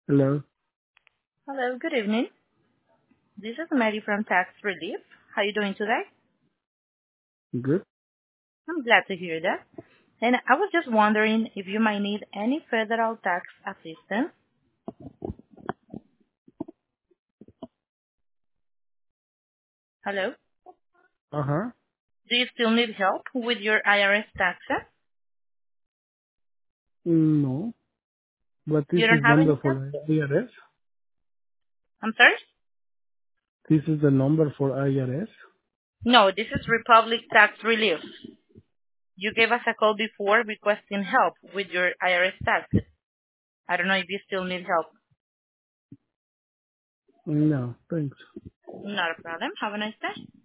Hello. Hello, good evening. This is Mary from Tax Relief. How are you doing today? Good. I'm glad to hear that. And I was just wondering if you might need any federal tax assistance. Hello? Uh-huh. Do you still need help with your IRS taxes? No, but this You don't is have number any for help? IRS. I'm sorry? This is the number for IRS. No, this is Republic Tax Relief. You gave us a call before requesting help with your IRS taxes. I don't know if you still need help. No, thanks. Not a problem. Have a nice day.